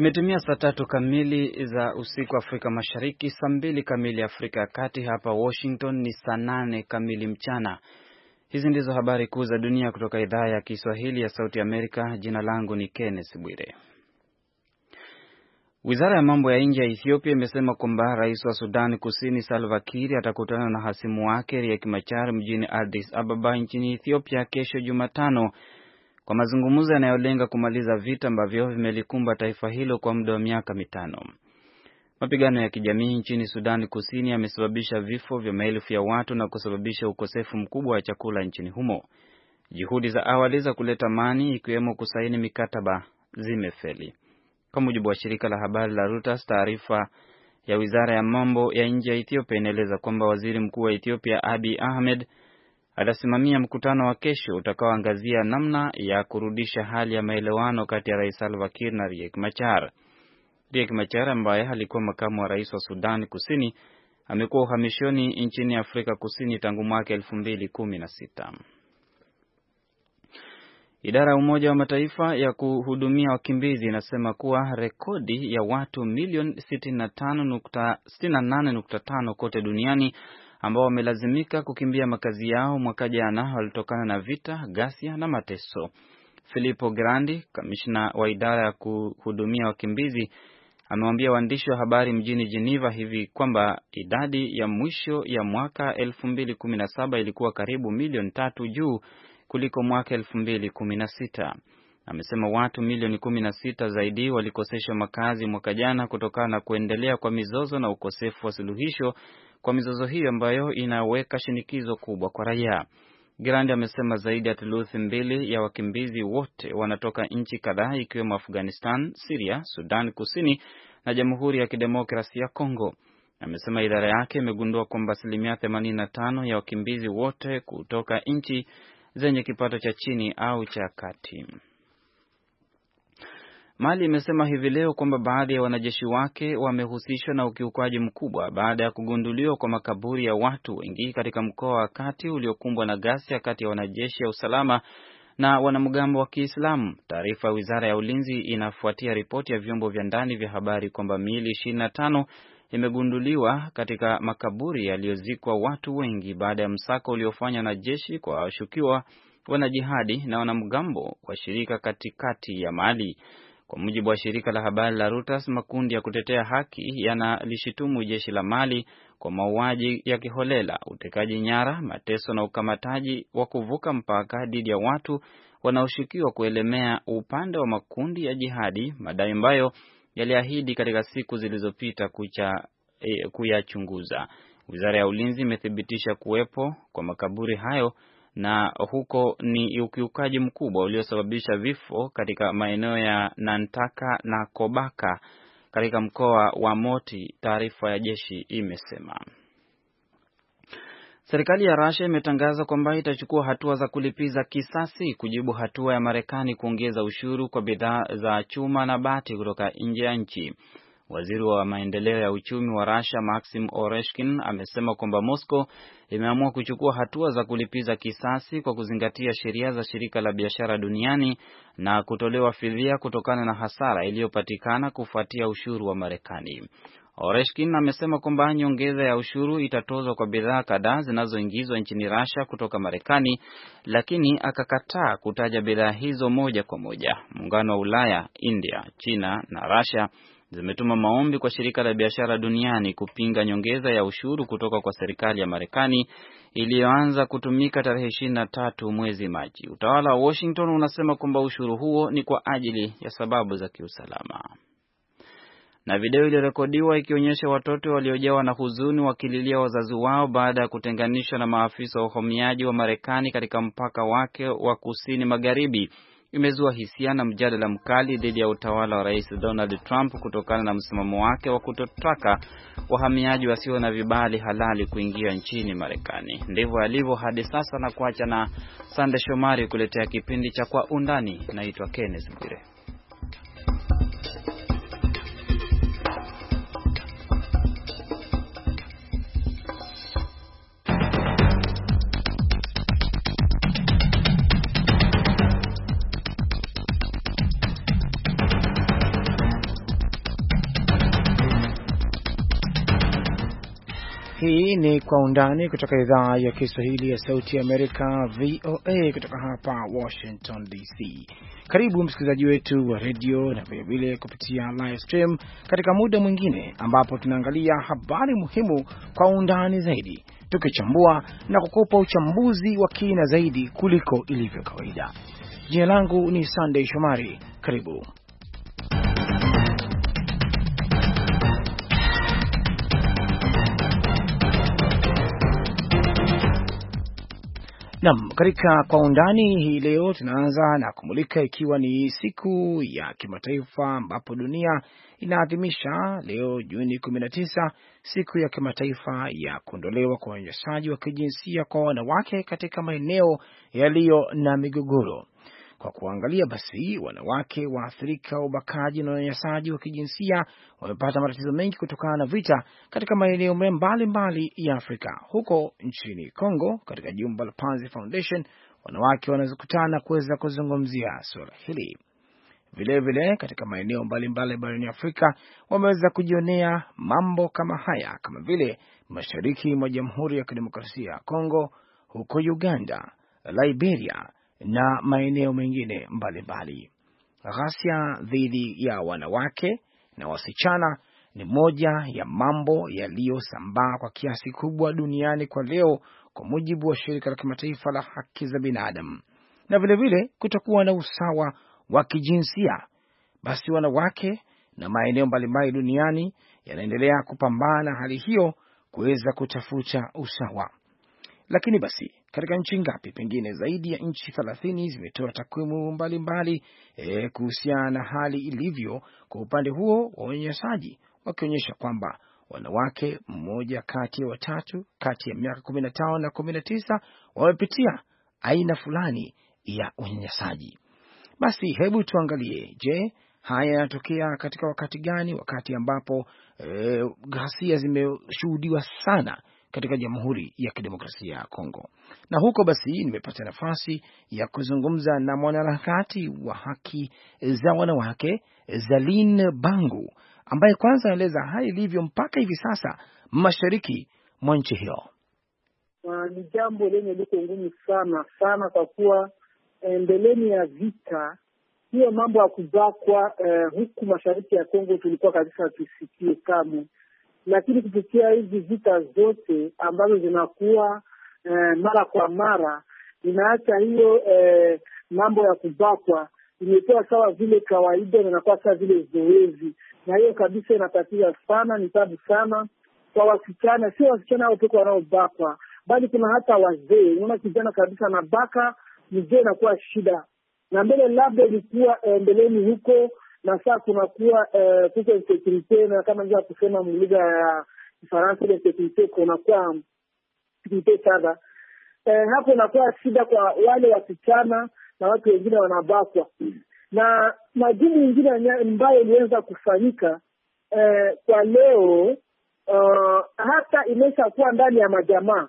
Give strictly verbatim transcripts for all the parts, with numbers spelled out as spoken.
Imetimia saa tatu kamili za usiku Afrika Mashariki, saa mbili kamili Afrika ya Kati. Hapa Washington ni saa nane kamili mchana. Hizi ndizo habari kuu za dunia kutoka idhaa ya Kiswahili ya Sauti Amerika. Jina langu ni Kenneth Bwire. Wizara ya mambo ya nje ya Ethiopia imesema kwamba rais wa Sudan Kusini Salva Kiir atakutana na hasimu wake Riek Machar mjini Addis Ababa nchini Ethiopia kesho Jumatano kwa mazungumzo yanayolenga kumaliza vita ambavyo vimelikumba taifa hilo kwa muda wa miaka mitano. Mapigano ya kijamii nchini Sudan Kusini yamesababisha vifo vya maelfu ya watu na kusababisha ukosefu mkubwa wa chakula nchini humo. Juhudi za awali za kuleta amani ikiwemo kusaini mikataba zimefeli. Kwa mujibu wa shirika la habari la Reuters, taarifa ya Wizara ya mambo ya nje ya Ethiopia inaeleza kwamba Waziri Mkuu wa Ethiopia Abiy Ahmed atasimamia mkutano wa kesho utakaoangazia namna ya kurudisha hali ya maelewano kati ya Rais Salva Kiir na Riek Machar. Riek Machar ambaye alikuwa makamu wa rais wa Sudan Kusini amekuwa uhamishoni nchini Afrika Kusini tangu mwaka elfu mbili kumi na sita. Idara ya Umoja wa Mataifa ya kuhudumia wakimbizi inasema kuwa rekodi ya watu milioni sitini na nane nukta tano kote duniani ambao wamelazimika kukimbia makazi yao mwaka jana walitokana na vita, ghasia na mateso. Filippo Grandi, kamishna wa idara ya kuhudumia wakimbizi, amewaambia waandishi wa habari mjini Geneva hivi kwamba idadi ya mwisho ya mwaka elfu mbili kumi na saba ilikuwa karibu milioni tatu juu kuliko mwaka elfu mbili kumi na sita. Amesema watu milioni kumi na sita zaidi walikoseshwa makazi mwaka jana kutokana na kuendelea kwa mizozo na ukosefu wa suluhisho kwa mizozo hiyo ambayo inaweka shinikizo kubwa kwa raia. Grandi amesema zaidi ya thuluthi mbili ya wakimbizi wote wanatoka nchi kadhaa ikiwemo Afghanistan, Syria, Sudan Kusini na Jamhuri ya Kidemokrasia ya Kongo. Amesema idara yake imegundua kwamba asilimia themanini na tano ya wakimbizi wote kutoka nchi zenye kipato cha chini au cha kati. Mali imesema hivi leo kwamba baadhi ya wanajeshi wake wamehusishwa na ukiukaji mkubwa baada ya kugunduliwa kwa makaburi ya watu wengi katika mkoa wa kati uliokumbwa na ghasia kati ya wanajeshi ya usalama na wanamgambo wa Kiislamu. Taarifa ya Wizara ya Ulinzi inafuatia ripoti ya vyombo vya ndani vya habari kwamba miili ishirini na tano imegunduliwa katika makaburi yaliyozikwa watu wengi baada ya msako uliofanywa na jeshi kwa washukiwa wanajihadi na wanamgambo wa shirika katikati ya Mali. Kwa mujibu wa shirika la habari la Reuters, makundi ya kutetea haki yanalishitumu jeshi la Mali kwa mauaji ya kiholela, utekaji nyara, mateso na ukamataji wa kuvuka mpaka dhidi ya watu wanaoshukiwa kuelemea upande wa makundi ya jihadi, madai ambayo yaliahidi katika siku zilizopita kucha e, kuyachunguza. Wizara ya Ulinzi imethibitisha kuwepo kwa makaburi hayo na huko ni ukiukaji mkubwa uliosababisha vifo katika maeneo ya Nantaka na Kobaka katika mkoa wa Moti, taarifa ya jeshi imesema. Serikali ya Russia imetangaza kwamba itachukua hatua za kulipiza kisasi kujibu hatua ya Marekani kuongeza ushuru kwa bidhaa za chuma na bati kutoka nje ya nchi. Waziri wa maendeleo ya uchumi wa Russia Maxim Oreshkin amesema kwamba Moscow imeamua kuchukua hatua za kulipiza kisasi kwa kuzingatia sheria za shirika la biashara duniani na kutolewa fidia kutokana na hasara iliyopatikana kufuatia ushuru wa Marekani. Oreshkin amesema kwamba nyongeza ya ushuru itatozwa kwa bidhaa kadhaa zinazoingizwa nchini Russia kutoka Marekani, lakini akakataa kutaja bidhaa hizo moja kwa moja. Muungano wa Ulaya, India, China na Russia zimetuma maombi kwa shirika la biashara duniani kupinga nyongeza ya ushuru kutoka kwa serikali ya Marekani iliyoanza kutumika tarehe ishirini na tatu mwezi Machi. Utawala wa Washington unasema kwamba ushuru huo ni kwa ajili ya sababu za kiusalama. Na video ilirekodiwa ikionyesha watoto waliojawa na huzuni wakililia wazazi wao baada ya kutenganishwa na maafisa wa uhamiaji wa Marekani katika mpaka wake wa kusini magharibi imezua hisia na mjadala mkali dhidi ya utawala wa Rais Donald Trump kutokana na msimamo wake wa kutotaka wahamiaji wasio na vibali halali kuingia nchini Marekani. Ndivyo alivyo hadi sasa, na kuacha na Sande Shomari kuletea kipindi cha Kwa Undani. Naitwa Kenneth Bwire. Hii ni Kwa Undani kutoka idhaa ya Kiswahili ya Sauti ya Amerika, V O A, kutoka hapa Washington D C. Karibu msikilizaji wetu wa radio na vile vile kupitia live stream katika muda mwingine ambapo tunaangalia habari muhimu kwa undani zaidi, tukichambua na kukupa uchambuzi wa kina zaidi kuliko ilivyo kawaida. Jina langu ni Sunday Shomari. Karibu. Naam, katika Kwa Undani hii leo tunaanza na kumulika ikiwa ni siku ya kimataifa ambapo dunia inaadhimisha leo Juni kumi na tisa, siku ya kimataifa ya kuondolewa kwa unyanyasaji wa kijinsia kwa wanawake katika maeneo yaliyo na migogoro. Kwa kuangalia basi, wanawake waathirika ubakaji na unyanyasaji wa kijinsia wamepata matatizo mengi kutokana na vita katika maeneo mbalimbali ya Afrika. Huko nchini Kongo, katika jumba la Panzi Foundation, wanawake wanazokutana kuweza kuzungumzia swala hili. Vile vile katika maeneo mbalimbali barani Afrika wameweza kujionea mambo kama haya, kama vile mashariki mwa Jamhuri ya Kidemokrasia ya Kongo, huko Uganda, Liberia na maeneo mengine mbalimbali. Ghasia dhidi ya wanawake na wasichana ni moja ya mambo yaliyosambaa kwa kiasi kubwa duniani kwa leo, kwa mujibu wa shirika la kimataifa la haki za binadamu. Na vile vile kutakuwa na usawa wa kijinsia. Basi wanawake na maeneo mbalimbali duniani yanaendelea kupambana hali hiyo kuweza kutafuta usawa. Lakini basi katika nchi ngapi, pengine zaidi ya nchi thelathini zimetoa takwimu mbalimbali e, kuhusiana na hali ilivyo kwa upande huo wa unyanyasaji, wakionyesha kwamba wanawake mmoja kati ya watatu kati ya miaka kumi na tano na kumi na tisa wamepitia aina fulani ya unyanyasaji. Basi hebu tuangalie, je, haya yanatokea katika wakati gani? Wakati ambapo e, ghasia zimeshuhudiwa sana katika Jamhuri ya Kidemokrasia ya Kongo. Na huko basi nimepata nafasi ya kuzungumza na mwanaharakati wa haki za wanawake Zaline Bangu, ambaye kwanza anaeleza hali ilivyo mpaka hivi sasa mashariki mwa nchi hiyo. Uh, ni jambo lenye liko ngumu sana sana, kwa kuwa mbeleni ya vita hiyo mambo ya kubakwa uh, huku mashariki ya Kongo tulikuwa kabisa tusikie kamwe. Lakini kupitia hizi vita zote ambazo zinakuwa eh, mara kwa mara, inaacha hiyo eh, mambo ya kubakwa imekuwa sawa vile kawaida na inakuwa sawa vile zoezi, na hiyo kabisa inatatiza sana, ni tabu sana kwa wasichana. Sio wasichana hao pekee wanaobakwa, bali kuna hata wazee. Unaona kijana kabisa na baka mzee, inakuwa shida. Na mbele labda ilikuwa eh, mbeleni huko, na sasa kunakuwa eh, kuko insecurity, na kama njia kusema lugha ya Kifaransa ile insecurity kunakuwa insecurity sana. Eh, hapo inakuwa shida kwa wale wasichana na watu wengine wanabakwa. Na majibu mengine ambayo ilianza kufanyika eh, kwa leo uh, hata imesha kuwa ndani ya majamaa.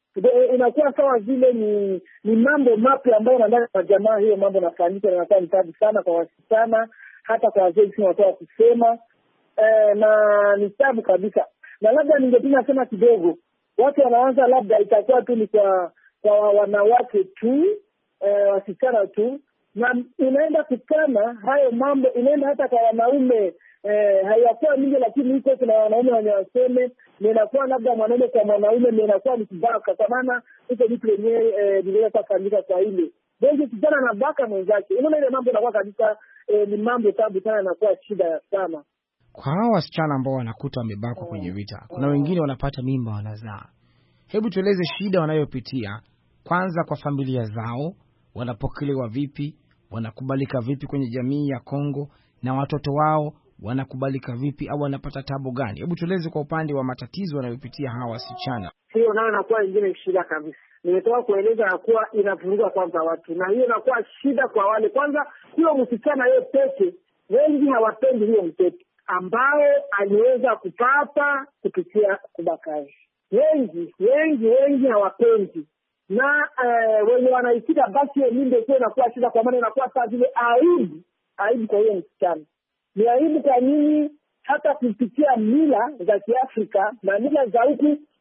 Inakuwa sawa vile ni ni mambo mapya ambayo ndani ya majamaa hiyo mambo yanafanyika, na inakuwa mtaji sana kwa wasichana, hata kwa wazee sio watoa kusema eh, na ni tabu kabisa. Na labda ningependa sema kidogo, watu wanaanza labda itakuwa tu ni kwa kwa wanawake tu, eh, wasichana tu, na inaenda kukana hayo mambo, inaenda hata kwa wanaume. Eh, hayakuwa mingi, lakini iko kuna wanaume wenye waseme ninakuwa labda mwanaume kwa mwanaume ninakuwa ni kibaka, kwa maana iko vitu wenyewe eh, vinaweza kufanyika kwa ile ndio kijana na baka mwenzake. Unaona ile mambo inakuwa kabisa eh, ni mambo tabu sana, inakuwa shida sana kwa hao wasichana ambao wanakuta wamebakwa kwenye vita. Kuna wengine wanapata mimba, wanazaa. Hebu tueleze shida wanayopitia kwanza kwa familia zao, wanapokelewa vipi, wanakubalika vipi kwenye jamii ya Kongo, na watoto wao wanakubalika vipi au wanapata tabu gani? Hebu tueleze kwa upande wa matatizo wanayopitia hawa wasichana. Hiyo nayo inakuwa nyingine shida kabisa. Nimetoka kueleza ya kuwa inavuruga kwanza watu, na hiyo inakuwa shida kwa wale. Kwanza hiyo msichana yeye peke, wengi hawapendi hiyo mtoto ambao aliweza kupata kupitia kubakaji. Wengi wengi wengi hawapendi, na eh, wenye wanaitika basi hiyo ndio kwa inakuwa shida, kwa maana inakuwa saa vile aibu aibu kwa hiyo msichana. Ni aibu kwa nini hata kupitia mila za Kiafrika na mila za huku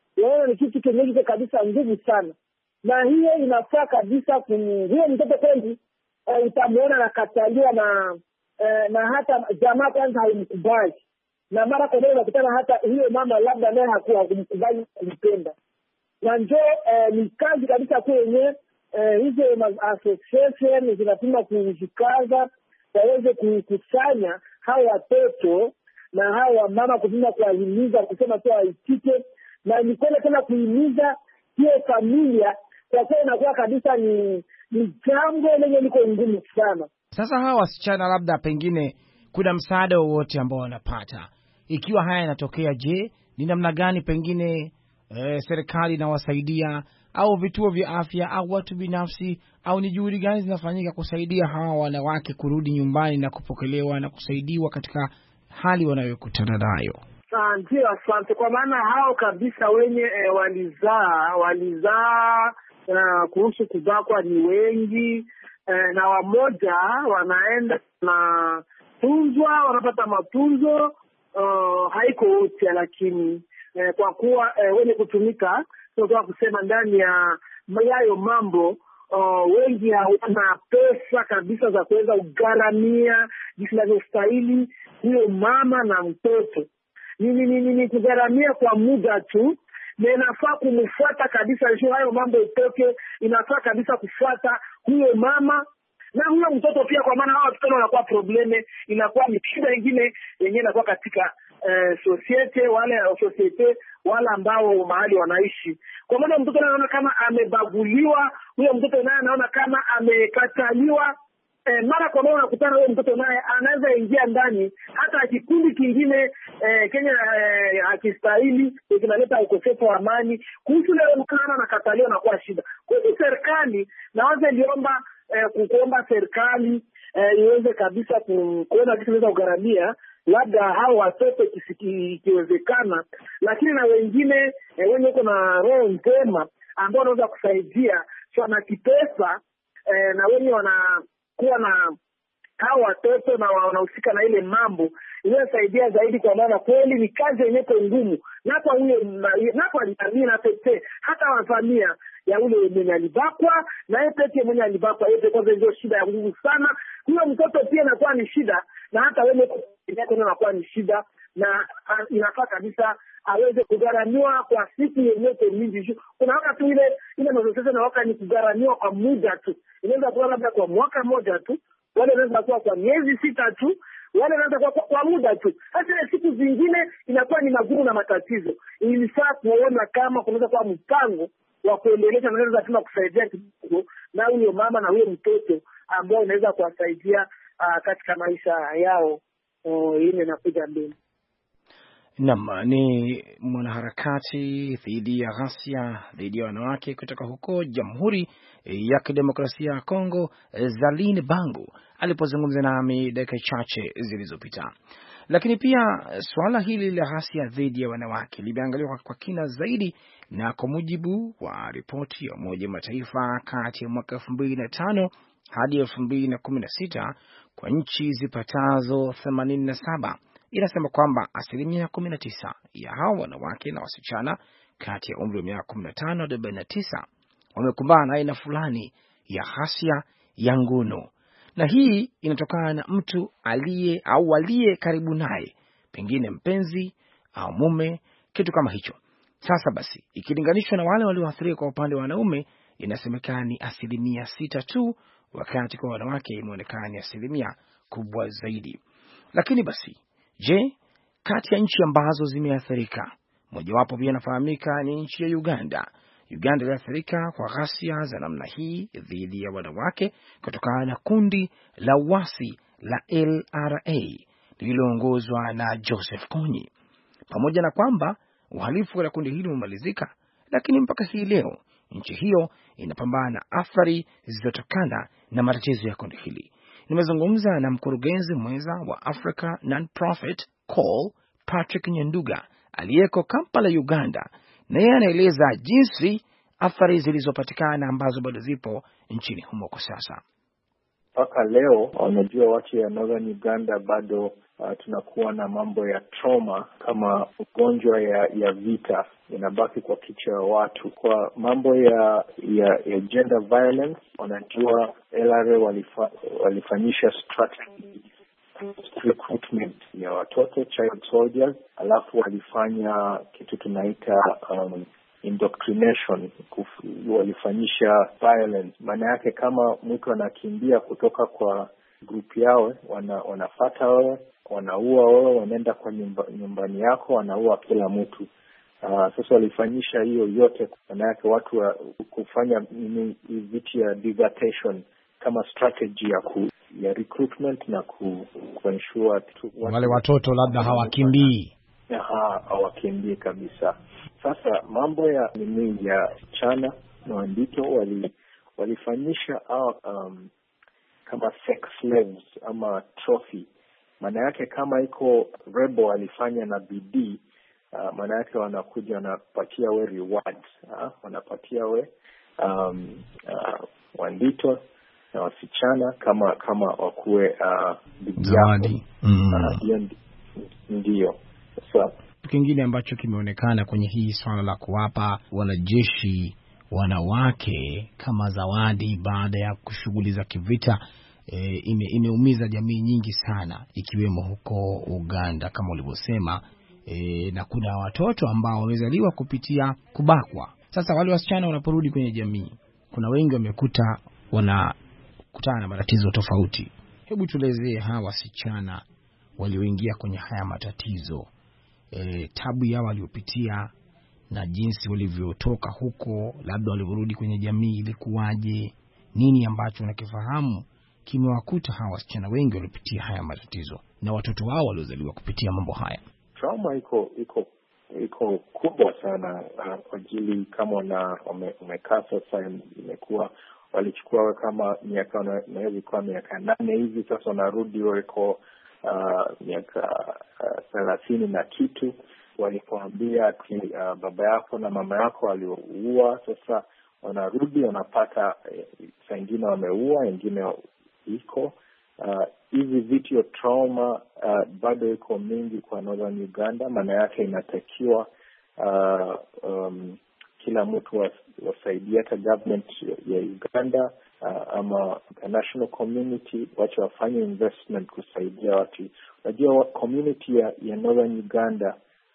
Yaani ni kitu kenye kabisa nguvu sana, na hiyo inafaa kabisa kumhuyo mtoto kweli. Uh, utamuona nakataliwa na uh, na hata jamaa kwanza haimkubali, na mara kwa mara unakutana hata hiyo mama labda naye hakuwa kumkubali kumpenda, na njoo uh, ni kazi kabisa kwa yenyewe uh, hizo association zinapima kujikaza waweze kukusanya hao watoto na hao mama, kupima kuwahimiza kusema tu waitike, na ni kwenda tena kuhimiza hiyo familia, kwa sababu inakuwa kabisa ni ni jambo lenye liko ngumu sana. Sasa hawa wasichana labda pengine kuna msaada wowote ambao wanapata ikiwa haya yanatokea? Je, ni namna gani pengine eh, serikali inawasaidia au vituo vya afya au watu binafsi, au ni juhudi gani zinafanyika kusaidia hawa wanawake kurudi nyumbani na kupokelewa na kusaidiwa katika hali wanayokutana nayo? Ndio, asante. Kwa maana hao kabisa wenye eh, walizaa walizaa uh, kuhusu kubakwa ni wengi, eh, na wamoja wanaenda na tunzwa, wanapata matunzo, uh, haiko wote, lakini eh, kwa kuwa eh, wenye kutumika tunataka kusema ndani ya yayo mambo, uh, wengi hawana pesa kabisa za kuweza kugharamia jinsi inavyostahili hiyo mama na mtoto. Ni ni ni, ni kugharamia kwa muda tu, na inafaa kumfuata kabisa hiyo hayo mambo itoke, inafaa kabisa kufuata huyo mama na huyo mtoto pia, kwa maana hao watoto wanakuwa probleme, inakuwa ni shida nyingine yenyewe inakuwa katika eh, society wale society wale ambao mahali wanaishi. Kwa maana mtoto anaona kama amebaguliwa, huyo mtoto naye anaona kama amekataliwa. Eh, mara kwa mara unakutana huyo mtoto naye anaweza ingia ndani hata kikundi kingine eh, Kenya eh, akistahili, kinaleta ukosefu wa amani. Kuhusu leo mkana na kataliwa na kwa shida. Kwa hiyo serikali naanza liomba eh, kuomba serikali eh, iweze kabisa kuona kitu kinaweza kugharamia labda hao watoto ikiwezekana, lakini na wengine eh, wenye uko na roho njema ambao wanaweza kusaidia so na kipesa eh, na wenye wana kuwa na hao watoto na wanahusika na ile mambo inayosaidia zaidi, kwa maana kweli ni kazi yenyewe kwa ngumu, na kwa huyo na kwa jamii na pete hata wafamia ya ule mwenye alibakwa na yeye pete mwenye alibakwa yeye, kwa ndio shida ya nguvu sana. Huyo mtoto pia inakuwa ni shida, na hata wewe inakuwa ni shida, na inafaa kabisa aweze kugharamiwa kwa siku yenyewe mingi. Kuna wakati ile ile mazungumzo na wakati ni kugharamiwa kwa muda tu, inaweza kuwa labda kwa mwaka mmoja tu, wale wanaweza kuwa kwa miezi sita tu, wale wanaweza kuwa kwa, kwa muda tu. Hata siku zingine inakuwa ni magumu na matatizo. Ilifaa kuona kama kunaweza kuwa mpango wa kuendeleza, naweza tuna kusaidia kidogo na huyo mama na huyo mtoto ambao unaweza kuwasaidia uh, katika maisha yao uh, ile nakuja mbele. Naam, ni mwanaharakati dhidi ya ghasia dhidi ya wanawake kutoka huko Jamhuri ya Kidemokrasia ya Kongo, Zaline Bangu, alipozungumza nami dakika chache zilizopita. Lakini pia swala hili la ghasia dhidi ya wanawake limeangaliwa kwa kina zaidi, na kwa mujibu wa ripoti ya Umoja wa Mataifa kati ya mwaka elfu mbili na tano hadi elfu mbili na kumi na sita kwa nchi zipatazo themanini na saba, inasema kwamba asilimia kumi na tisa ya hao wanawake na wasichana kati ya umri wa miaka kumi na tano hadi arobaini na tisa wamekumbana na aina fulani ya ghasia ya ngono, na hii inatokana na mtu aliye au aliye karibu naye, pengine mpenzi au mume, kitu kama hicho. Sasa basi, ikilinganishwa na wale walioathirika kwa upande wa wanaume, inasemekana ni asilimia sita tu, wakati kwa wanawake imeonekana ni asilimia kubwa zaidi. Lakini basi, je, kati ya nchi ambazo zimeathirika, mojawapo pia inafahamika ni nchi ya Uganda. Uganda iliathirika kwa ghasia za namna hii dhidi ya wanawake kutokana na kundi la uasi la L R A lililoongozwa na Joseph Kony. Pamoja na kwamba uhalifu wa kundi hili umemalizika, lakini mpaka hii leo nchi hiyo inapambana na athari zilizotokana na matatizo ya kundi hili. Nimezungumza na mkurugenzi mwenza wa Africa Non-Profit Call, Patrick Nyanduga, aliyeko Kampala, Uganda, na yeye anaeleza jinsi athari zilizopatikana ambazo bado zipo nchini humo kwa sasa. Mpaka leo, unajua watu ya Northern Uganda bado uh, tunakuwa na mambo ya trauma kama ugonjwa ya, ya vita inabaki kwa kichwa ya watu. Kwa mambo ya ya, ya gender violence, wanajua L R A walifa, walifanyisha strategy recruitment ya watoto child soldiers, alafu walifanya kitu tunaita um, indoctrination, walifanyisha violence. Maana yake kama mtu anakimbia kutoka kwa group yao, wana, wanafata wewe, wanaua wewe, wanaenda kwa nyumba, nyumbani yako, wanaua kila mtu. Uh, sasa walifanyisha hiyo yote, maana yake watu wa kufanya nini vitu ya desertion kama strategy ya ku, ya recruitment na ku, ku ensure tu, wale watoto labda hawakimbii. Ha, hawakimbii kabisa. Sasa mambo ya nini ya chana na wandito wali walifanyisha um, kama sex slaves ama trophy. Maana yake kama iko rebel walifanya na bidii, uh, maana yake wanakuja wanapatia we rewards, uh, wanapatia we um, uh, wandito na wasichana kama kama wakuwe uh, zawadi. Mm. Uh, ndiyo. Sasa kingine ambacho kimeonekana kwenye hii swala la kuwapa wanajeshi wanawake kama zawadi baada ya kushughuli za kivita, e, ime, imeumiza jamii nyingi sana, ikiwemo huko Uganda kama ulivyosema, e, na kuna watoto ambao wamezaliwa kupitia kubakwa. Sasa wale wasichana wanaporudi kwenye jamii, kuna wengi wamekuta wanakutana na matatizo tofauti. Hebu tuelezee hawa wasichana walioingia kwenye haya matatizo, e, tabu yao waliopitia na jinsi walivyotoka huko, labda walivyorudi kwenye jamii ilikuwaje, nini ambacho unakifahamu kimewakuta hawa wasichana wengi waliopitia haya matatizo na watoto wao waliozaliwa kupitia mambo haya. Trauma iko iko iko kubwa sana kwa ajili kama na umekaa sasa, imekuwa walichukua kama miaka na hivi kwa miaka nane hivi, sasa wanarudi wako uh, miaka thelathini uh, na kitu. Walipoambia ati uh, baba yako na mama yako waliua, sasa wanarudi wanapata uh, saa ingine wameua, wengine iko hivi uh, vitu ya trauma uh, bado iko mingi kwa Northern Uganda. Maana yake inatakiwa uh, um, kila mtu wasaidie, hata government ya Uganda uh, ama international community wacha wafanye investment kusaidia watu. Unajua community ya, ya Northern Uganda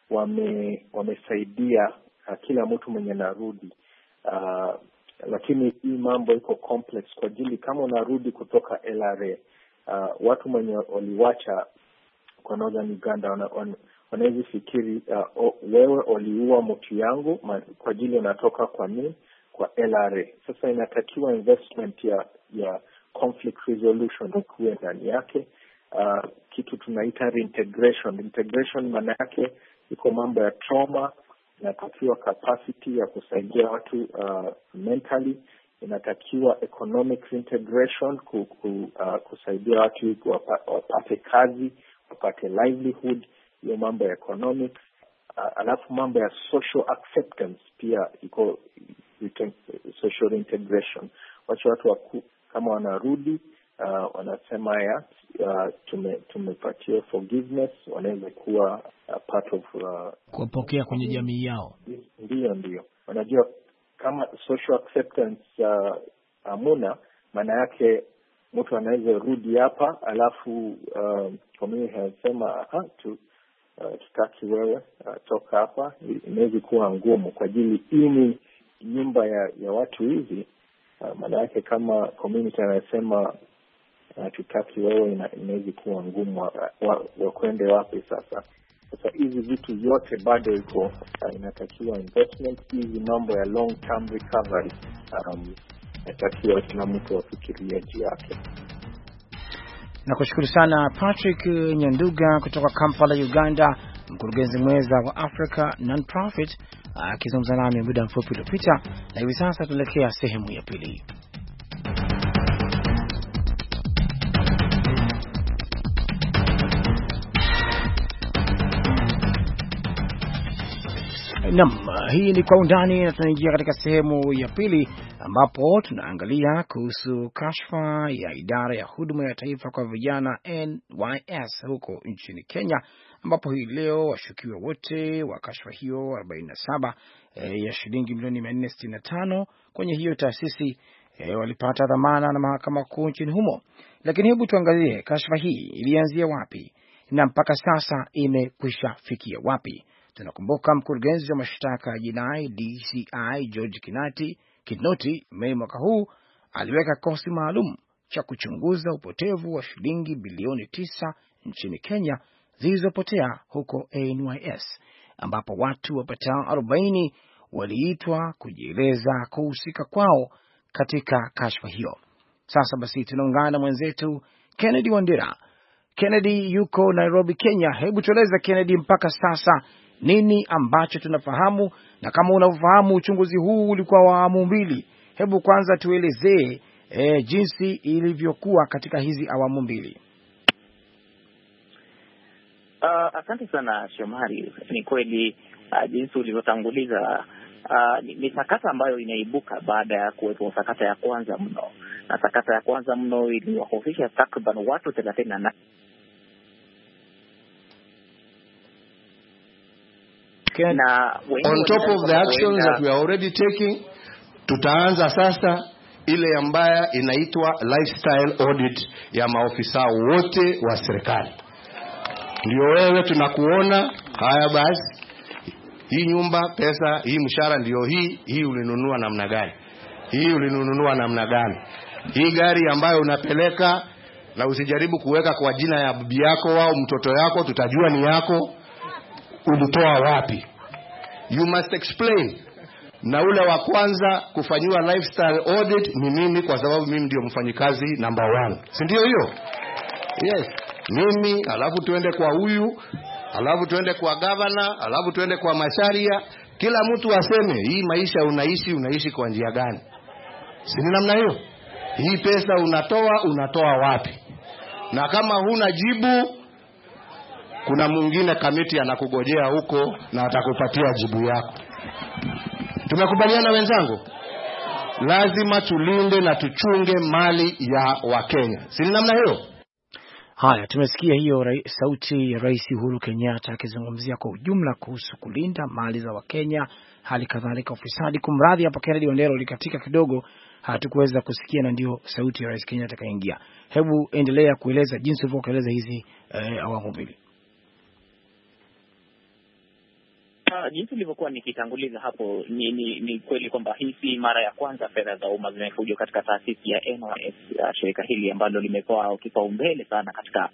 wame wamesaidia uh, kila mtu mwenye narudi, uh, lakini hii mambo iko complex kwa ajili kama unarudi kutoka L R A, uh, watu mwenye waliwacha kwa Northern Uganda wana, wana, wanaweza fikiri uh, wewe uliua mtu yangu kwa ajili unatoka kwa nini kwa L R A. Sasa inatakiwa investment ya ya conflict resolution kuwe ndani yake, uh, kitu tunaita reintegration. Integration maana yake iko mambo ya trauma, inatakiwa capacity ya kusaidia watu uh, mentally, inatakiwa economic integration ku, ku, uh, kusaidia watu wapate kazi, wapate livelihood, hiyo mambo ya economic. Uh, alafu mambo ya social acceptance pia iko social integration. Wacha watu waku, kama wanarudi uh, wanasema ya uh, tume tumepatia forgiveness, wanaweza kuwa uh, part of uh, kupokea kwenye jamii yao. Ndio ndio. Wanajua kama social acceptance uh, amuna, maana yake mtu anaweza rudi hapa alafu uh, community hasema aha tu uh, tutaki wewe uh, toka hapa. Inaweza kuwa ngumu kwa ajili hii ni nyumba ya, ya watu hizi. Uh, maana yake kama community anasema uh, tutaki wewe, inaweza kuwa ngumu wa kwende wa, wapi sasa. Sasa hizi vitu yote bado iko uh, inatakiwa investment. Hizi mambo ya long term recovery um, inatakiwa kila mtu afikirie juu yake. Nakushukuru sana Patrick Nyanduga kutoka Kampala, Uganda, mkurugenzi mweza wa Africa Non-Profit, akizungumza nami muda mfupi uliopita. Na hivi sasa tuelekea sehemu ya pili. Naam, hii ni Kwa Undani na tunaingia katika sehemu ya pili ambapo tunaangalia kuhusu kashfa ya idara ya huduma ya taifa kwa vijana N Y S huko nchini Kenya, ambapo hii leo washukiwa wote wa kashfa hiyo arobaini na saba e, ya shilingi milioni mia nne sitini na tano kwenye hiyo taasisi e, walipata dhamana na mahakama kuu nchini humo. Lakini hebu tuangalie kashfa hii ilianzia wapi na mpaka sasa imekwisha fikia wapi. Tunakumbuka mkurugenzi wa mashtaka ya jinai D C I George Kinati Kinoti Mei mwaka huu aliweka kikosi maalum cha kuchunguza upotevu wa shilingi bilioni tisa nchini Kenya zilizopotea huko N Y S, ambapo watu wapatao arobaini waliitwa kujieleza kuhusika kwao katika kashfa hiyo. Sasa basi tunaungana na mwenzetu Kennedy Wandera. Kennedy yuko Nairobi, Kenya. Hebu tueleza Kennedy, mpaka sasa nini ambacho tunafahamu, na kama unafahamu uchunguzi huu ulikuwa wa awamu mbili, hebu kwanza tuelezee e, jinsi ilivyokuwa katika hizi awamu mbili. Uh, asante sana Shomari. Ni kweli uh, jinsi ulivyotanguliza uh, ni, ni sakata ambayo inaibuka baada ya kuwepo sakata ya kwanza mno, na sakata ya kwanza mno iliwahofisha takriban watu thelathini na nane. Na on top of the actions that we are already taking, tutaanza sasa ile ambayo inaitwa lifestyle audit ya maofisa wote wa serikali. Ndio wewe tunakuona, haya basi, hii nyumba, pesa, hii mshahara ndio hii, hii ulinunua namna gani? Hii ulinunua namna gani? Hii gari ambayo unapeleka, na usijaribu kuweka kwa jina ya bibi yako au mtoto yako, tutajua ni yako, ulitoa wapi? You must explain. Na ule wa kwanza kufanywa lifestyle audit ni mimi, kwa sababu mimi ndio mfanyikazi number one. Si ndio hiyo? Yes. Mimi, alafu tuende kwa huyu, alafu tuende kwa governor, alafu tuende kwa Macharia. Kila mtu aseme hii maisha unaishi, unaishi kwa njia gani? Si ni namna hiyo? Hii pesa unatoa, unatoa wapi? Na kama huna jibu, kuna mwingine kamiti anakugojea huko na atakupatia jibu yako. Tumekubaliana wenzangu? Lazima tulinde na tuchunge mali ya Wakenya. Si ni namna hiyo? Haya, tumesikia hiyo sauti ya Rais Uhuru Kenyatta akizungumzia kwa ujumla kuhusu kulinda mali za Wakenya, hali kadhalika ufisadi. Kumradhi hapa Kennedy Wandera ulikatika kidogo, hatukuweza kusikia, na ndio sauti ya Rais Kenyatta kaingia. Hebu endelea kueleza jinsi ulivyoeleza hizi eh, awamu mbili. Uh, jinsi ilivyokuwa nikitanguliza hapo, ni, ni, ni kweli kwamba hii si mara ya kwanza fedha za umma zimefujwa katika taasisi ya N Y S, uh, shirika hili ambalo limekuwa kipaumbele sana katika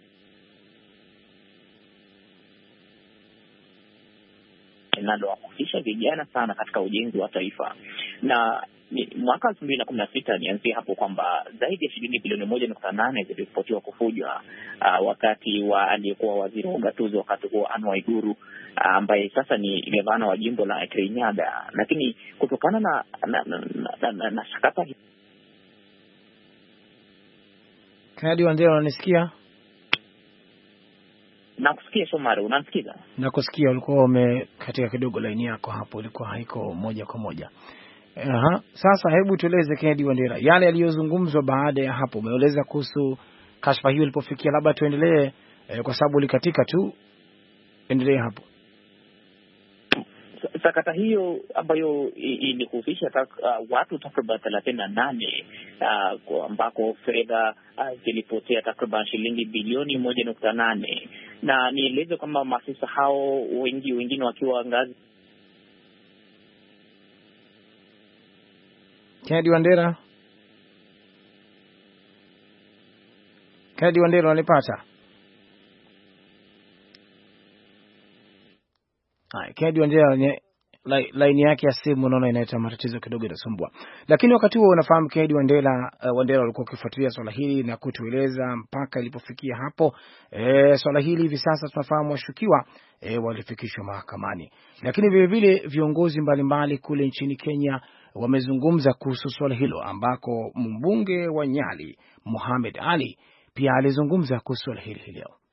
linalowahusisha vijana sana katika ujenzi wa taifa. Na ni, mwaka elfu mbili na kumi na sita nianzie hapo kwamba zaidi ya shilingi bilioni moja nukta nane ziliripotiwa kufujwa uh, wakati wa aliyekuwa waziri wa ugatuzi wakati huo Anne Waiguru, ambaye uh, sasa ni gavana wa jimbo la Kirinyaga. Lakini kutokana na na, na, na, na, na sakata hii. Kennedy Wandera, unanisikia? Nakusikia Shomari, unanisikiza? Nakusikia, ulikuwa umekatika kidogo line yako hapo, ilikuwa haiko moja kwa moja. Aha, sasa hebu tueleze Kennedy Wandera yale yaliyozungumzwa baada ya hapo. Umeeleza kuhusu kashfa hiyo ilipofikia, labda tuendelee eh, kwa sababu ulikatika tu. Endelee hapo. Sakata hiyo ambayo ilihusisha uh, watu takriban thelathini na nane uh, ambako fedha uh, zilipotea takriban shilingi bilioni moja nukta nane, na nieleze kwamba maafisa hao wengi wengine wakiwa ngazi. Kennedy Wandera, Kennedy Wandera, unanipata? Hai, Kennedy Wandera line yake ya simu naona inaleta matatizo kidogo, inasumbua. Lakini wakati huo unafahamu Kennedy Wandera, uh, Wandera walikuwa kufuatilia swala hili na kutueleza mpaka ilipofikia hapo. E, swala hili hivi sasa tunafahamu washukiwa e, walifikishwa mahakamani. Lakini vile vile viongozi mbalimbali kule nchini Kenya wamezungumza kuhusu swala hilo, ambako mbunge wa Nyali Mohamed Ali pia alizungumza kuhusu swala hili leo.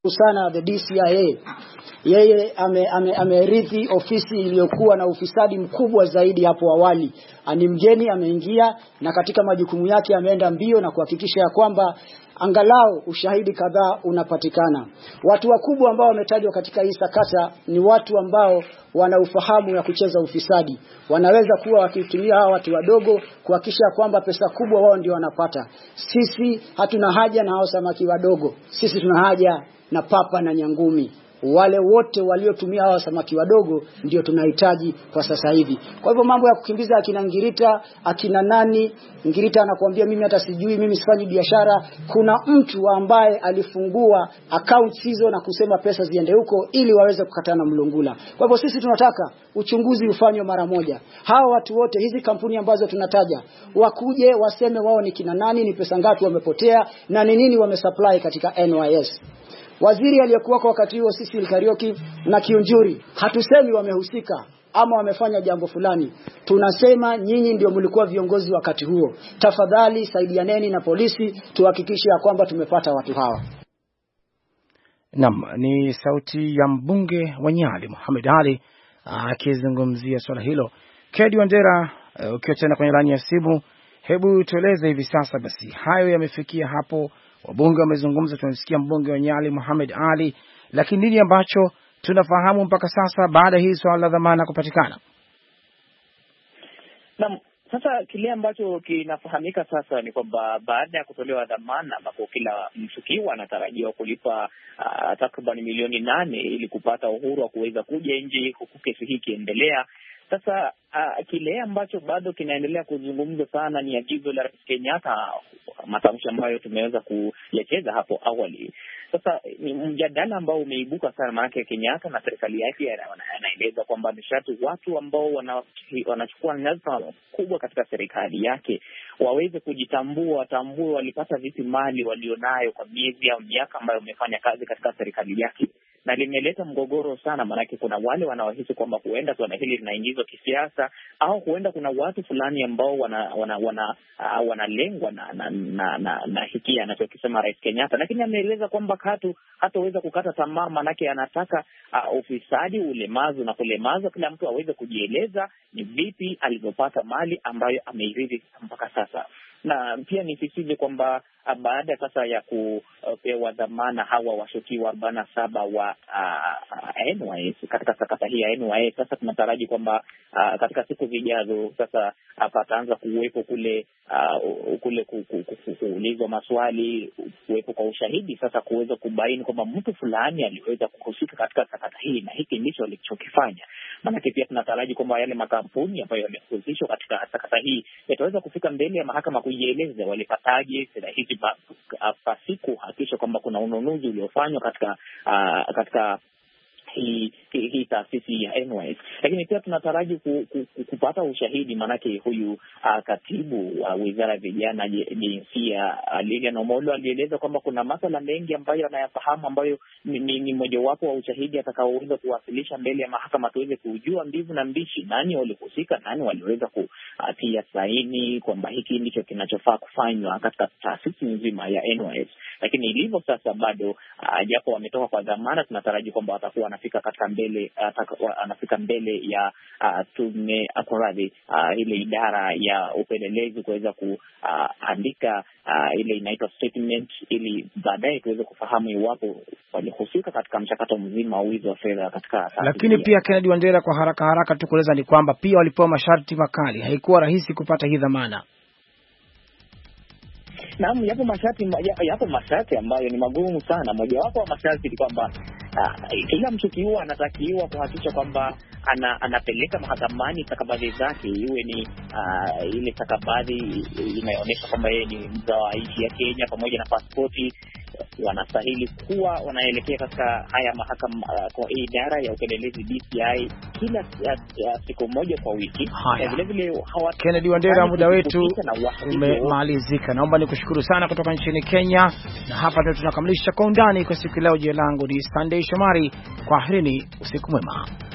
sana the D C I A. Yeye amerithi ame, ame ofisi iliyokuwa na ufisadi mkubwa zaidi hapo awali. Ani mgeni ameingia na katika majukumu yake ameenda mbio na kuhakikisha ya kwamba angalau ushahidi kadhaa unapatikana. Watu wakubwa ambao wametajwa katika hii sakata ni watu ambao wana ufahamu ya kucheza ufisadi. Wanaweza kuwa wakitumia hawa watu wadogo kuhakikisha kwamba pesa kubwa wao ndio wanapata. Sisi hatuna haja na hao samaki wadogo. Sisi tuna haja na papa na nyangumi. Wale wote waliotumia hawa samaki wadogo ndio tunahitaji kwa sasa hivi. Kwa hivyo mambo ya kukimbiza akina Ngirita, akina nani, Ngirita anakuambia mimi hata sijui, mimi sifanyi biashara. Kuna mtu ambaye alifungua accounts hizo na kusema pesa ziende huko ili waweze kukatana mlungula. Kwa hivyo sisi tunataka uchunguzi ufanywe mara moja. Hawa watu wote, hizi kampuni ambazo tunataja, wakuje waseme wao ni kina nani, ni pesa ngapi wamepotea na ni nini wamesupply katika N Y S. Waziri aliyekuwa kwa wakati huo Cecil Kariuki na Kiunjuri, hatusemi wamehusika ama wamefanya jambo fulani. Tunasema nyinyi ndio mlikuwa viongozi wakati huo. Tafadhali saidianeni na polisi tuhakikishe ya kwamba tumepata watu hawa. Naam, ni sauti ya mbunge wa Nyali Mohamed Ali akizungumzia swala hilo. Kennedy Wandera, ukiwa tena kwenye laini ya simu, hebu tueleze hivi sasa basi hayo yamefikia hapo. Wabunge wamezungumza, tunasikia mbunge wa Nyali Mohamed Ali, lakini nini ambacho tunafahamu mpaka sasa baada hii swala la dhamana kupatikana? Naam, sasa kile ambacho kinafahamika sasa ni kwamba baada ya kutolewa dhamana ambapo kila mshukiwa anatarajiwa kulipa uh, takriban milioni nane ili kupata uhuru wa kuweza kuja nje huku kesi hii kiendelea. Sasa uh, kile ambacho bado kinaendelea kuzungumzwa sana ni agizo la Rais Kenyatta, matamshi ambayo tumeweza kuyacheza hapo awali. Sasa ni mjadala ambao umeibuka sana, maana Kenyatta na serikali yake anaeleza kwamba nishati watu ambao wanachukua nyadhifa kubwa katika serikali yake waweze kujitambua, watambue walipata vipi mali walionayo kwa miezi au miaka ambayo wamefanya kazi katika serikali yake. Na limeleta mgogoro sana, maana kuna wale wanaohisi kwamba huenda swala hili linaingizwa kisiasa au huenda kuna watu fulani ambao wana wana wana uh, wanalengwa na na na, na, na hiki anachokisema Rais Kenyatta. Lakini ameeleza kwamba hatu hataweza kukata tamaa, maana anataka uh, ufisadi, ulemavu na kulemaza kila mtu aweze kujieleza ni vipi alivyopata mali ambayo ameirithi mpaka sasa. Na pia nisisije kwamba baada sasa ya kupewa dhamana hawa washukiwa arobaini na saba wa uh, N Y S katika sakata hii ya N Y S, sasa tunataraji kwamba uh, katika siku zijazo sasa pataanza kuwepo kule uh, kule kuulizwa maswali, kuwepo kwa ushahidi sasa kuweza kubaini kwamba mtu fulani aliweza kuhusika katika sakata hii na hiki ndicho alichokifanya. Maana pia tunataraji kwamba yale makampuni ambayo yamehusishwa katika sakata hii yataweza kufika mbele ya mahakama kujieleza walipataje fedha hizi pasiku hakikisha kwamba kuna ununuzi uliofanywa katika uh, katika hii hii taasisi ya N Y S. Lakini pia tunataraji ku, ku, ku, kupata ushahidi, manake huyu uh, katibu wa uh, Wizara ya Vijana, Jinsia uh, Lilian Omolo alieleza kwamba kuna masuala mengi ambayo anayafahamu ambayo ni, ni, ni mojawapo wa ushahidi atakaoweza kuwasilisha mbele ya mahakama tuweze kujua mbivu na mbichi, nani walihusika, nani waliweza kutia uh, saini kwamba hiki ndicho kinachofaa kufanywa katika taasisi nzima ya N Y S. Lakini ilivyo sasa bado uh, japo wametoka kwa dhamana, tunataraji kwamba watakuwa anafika katika mbele uh, anafika mbele ya uh, tume akoradhi uh, ile idara ya upelelezi kuweza kuandika uh, uh, ile inaitwa statement ili baadaye tuweze kufahamu iwapo walihusika katika mchakato mzima wa wizi wa fedha katika. Lakini pia Kennedy Wandera, kwa haraka haraka tu kueleza ni kwamba pia walipewa masharti makali, haikuwa rahisi kupata hii dhamana. Naam, yapo masharti yapo masharti ambayo ni magumu sana. Mojawapo wa masharti ni kwamba uh, kila mshukiwa anatakiwa kuhakikisha kwamba ana, anapeleka mahakamani stakabadhi zake, iwe ni uh, ile stakabadhi inayoonyesha kwamba yeye ni mzao wa nchi ya Kenya pamoja na pasipoti. Wanastahili kuwa wanaelekea katika haya mahakama uh, kwa idara ya upelelezi D C I kila uh, uh, siku moja kwa wiki. Vile vile hawa Kennedy Wandera, muda wetu umemalizika. Naomba nikushukuru sana kutoka nchini Kenya, na hapa ndio tunakamilisha Kwa Undani kwa siku leo. Jina langu ni Sunday Shomari. Kwaherini, usiku mwema.